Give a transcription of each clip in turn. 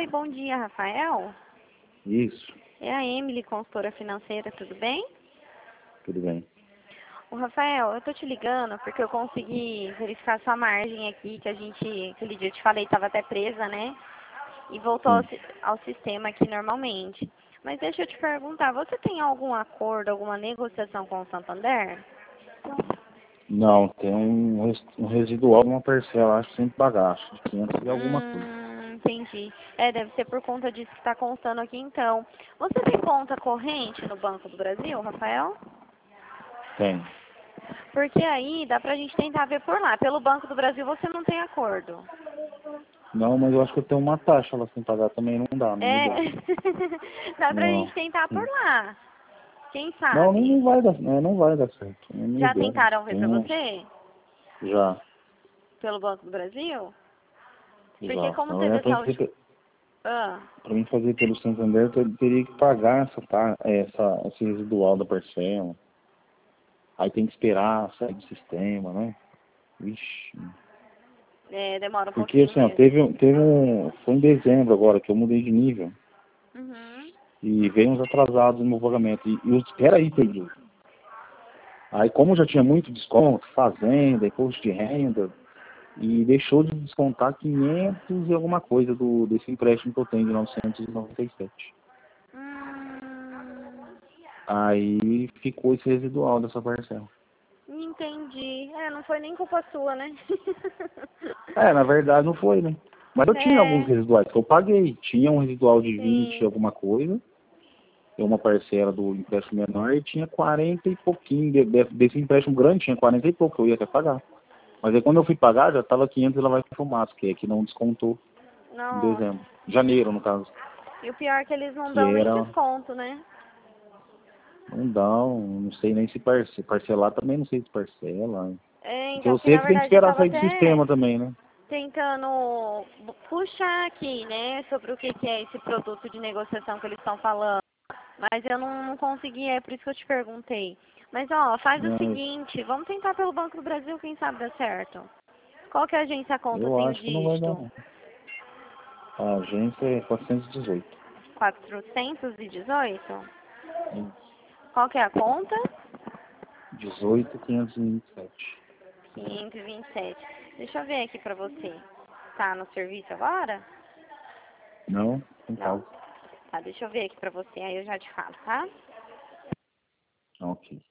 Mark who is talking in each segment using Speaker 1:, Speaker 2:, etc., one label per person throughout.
Speaker 1: Oi, bom dia, Rafael.
Speaker 2: Isso,
Speaker 1: É a Emily, consultora financeira, tudo bem?
Speaker 2: tudo bem.
Speaker 1: O Rafael, eu tô te ligando porque eu consegui verificar sua margem aqui, que a gente, aquele dia eu te falei, estava até presa, né? E voltou
Speaker 2: Sim.
Speaker 1: ao sistema aqui normalmente. Mas deixa eu te perguntar, você tem algum acordo, alguma negociação com o Santander?
Speaker 2: Não, tem um residual de uma parcela, acho, sem pagar, acho, de 500 e alguma coisa.
Speaker 1: Entendi. Deve ser por conta disso que está constando aqui então. Você tem conta corrente no Banco do Brasil, Rafael?
Speaker 2: Tem.
Speaker 1: Porque aí dá pra gente tentar ver por lá. Pelo Banco do Brasil você não tem acordo.
Speaker 2: Não, mas eu acho que eu tenho uma taxa lá sem pagar também, não dá, não
Speaker 1: É,
Speaker 2: mudou.
Speaker 1: dá pra
Speaker 2: Não.
Speaker 1: gente tentar por lá. Quem
Speaker 2: Não,
Speaker 1: sabe?
Speaker 2: não vai dar, não vai dar certo. Não me
Speaker 1: Já
Speaker 2: deram.
Speaker 1: tentaram ver pra você?
Speaker 2: Já,
Speaker 1: Pelo Banco do Brasil? Porque
Speaker 2: já.
Speaker 1: como
Speaker 2: Não,
Speaker 1: teve
Speaker 2: é
Speaker 1: essa última... Ah,
Speaker 2: pra mim fazer pelo Santander, eu teria que pagar esse residual da parcela. Aí tem que esperar sair do sistema, né? Vixe.
Speaker 1: demora um
Speaker 2: Porque
Speaker 1: pouquinho
Speaker 2: assim, ó,
Speaker 1: mesmo.
Speaker 2: foi em dezembro agora que eu mudei de nível
Speaker 1: Uhum.
Speaker 2: e veio uns atrasados no meu pagamento. Peraí, Pedro. Aí como já tinha muito desconto, fazenda, imposto de renda, e deixou de descontar 500 e alguma coisa desse empréstimo que eu tenho de 997.
Speaker 1: Hum,
Speaker 2: Aí ficou esse residual dessa parcela.
Speaker 1: entendi. Não foi nem culpa sua, né?
Speaker 2: Na verdade não foi, né? Mas eu tinha alguns
Speaker 1: É,
Speaker 2: residuais que eu paguei. Tinha um residual de 20 e
Speaker 1: sim.
Speaker 2: alguma coisa. Tem uma parcela do empréstimo menor e tinha 40 e pouquinho, desse empréstimo grande tinha 40 e pouco, eu ia até pagar. Mas aí quando eu fui pagar, já estava 500 e lá vai pro mato, que é que não descontou em
Speaker 1: Nossa.
Speaker 2: dezembro. Janeiro, no caso.
Speaker 1: E o pior é que eles não
Speaker 2: Que
Speaker 1: dão nem
Speaker 2: era,
Speaker 1: desconto, né?
Speaker 2: não dá, não sei nem se parcelar também, não sei se parcela. Porque
Speaker 1: Então,
Speaker 2: eu
Speaker 1: que
Speaker 2: sei
Speaker 1: na
Speaker 2: que tem que
Speaker 1: verdade eu
Speaker 2: esperar
Speaker 1: tava
Speaker 2: sair do
Speaker 1: até
Speaker 2: sistema também, né?
Speaker 1: tentando puxar aqui, né, sobre o que que é esse produto de negociação que eles estão falando. Mas eu não consegui, é por isso que eu te perguntei. Mas, ó, faz o
Speaker 2: Mas
Speaker 1: seguinte, vamos tentar pelo Banco do Brasil, quem sabe dá certo. Qual que é a agência conta
Speaker 2: eu
Speaker 1: sem o
Speaker 2: acho que não vai dar,
Speaker 1: dígito?
Speaker 2: não. A agência é 418.
Speaker 1: 418? Qual que é a conta?
Speaker 2: 18.527.
Speaker 1: 527. Deixa eu ver aqui pra você. Tá no serviço agora?
Speaker 2: Não? Em
Speaker 1: Não.
Speaker 2: casa.
Speaker 1: Tá, deixa eu ver aqui pra você, aí eu já te falo, tá?
Speaker 2: Ok.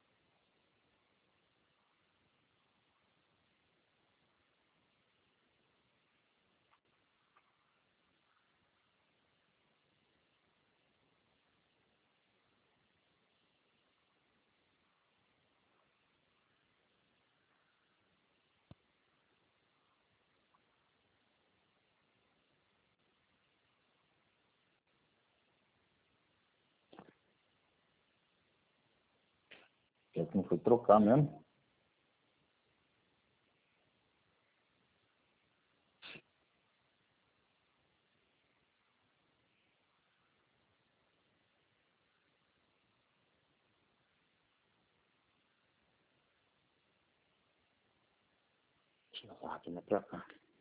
Speaker 2: É que não foi trocar mesmo. Tira essa máquina pra cá.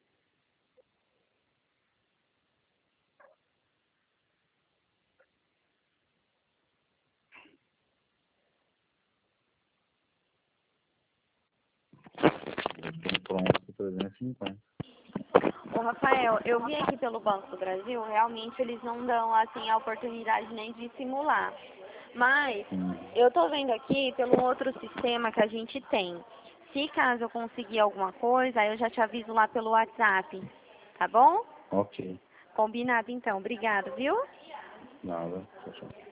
Speaker 2: Tem pronto 350.
Speaker 1: Ô, Rafael, eu vi aqui pelo Banco do Brasil, realmente eles não dão, assim, a oportunidade nem de simular. Mas, eu tô vendo aqui pelo outro sistema que a gente tem. Se caso eu conseguir alguma coisa, aí eu já te aviso lá pelo WhatsApp, tá bom?
Speaker 2: Ok.
Speaker 1: Combinado então, obrigado, viu?
Speaker 2: Nada. Tchau, tchau.